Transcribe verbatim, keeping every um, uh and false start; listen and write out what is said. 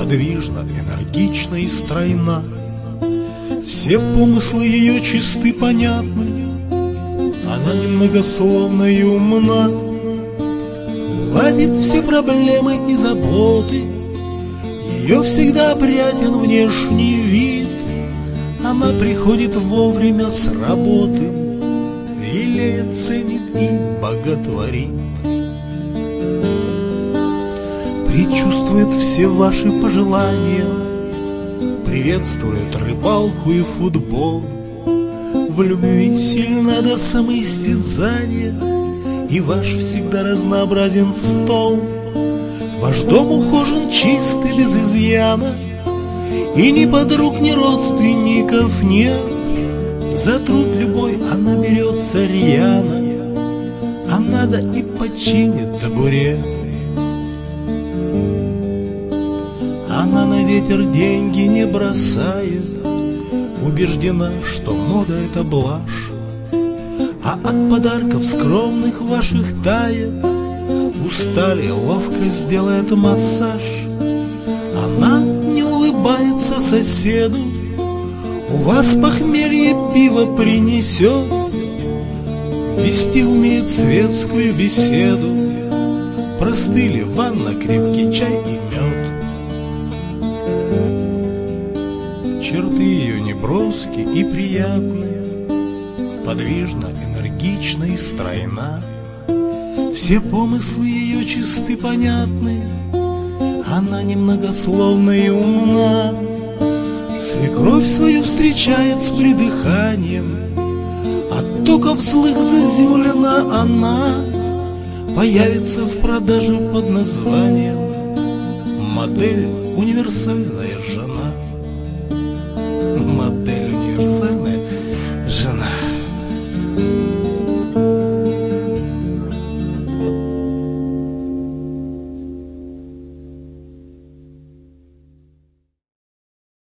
подвижна, энергична и стройна. Все помыслы ее чисты, понятны, она немногословна и умна. Ладит все проблемы и заботы, ее всегда опрятен внешний вид. Она приходит вовремя с работы, лелеет, ценит и боготворит. Предчувствует все ваши пожелания, приветствует рыбалку и футбол. В любви сильна до самоистязания, и ваш всегда разнообразен стол. Ваш дом ухожен чист и без изъяна, и ни подруг, ни родственников нет. За труд любой она берется рьяно, а надо и починит табурет. Она на ветер деньги не бросает, убеждена, что мода — это блажь, а от подарков скромных ваших тает. Устали, ловко сделает массаж. Она не улыбается соседу, у вас похмелье пиво принесет. Вести умеет светскую беседу, простыли ванна, крепкий чай и мед. Черты ее неброски и приятные, подвижна, энергична и стройна. Все помыслы ее чисты, понятны, она немногословна и умна. Свекровь свою встречает с придыханием, от токов злых заземлена она. Появится в продаже под названием модель «Универсальная жена».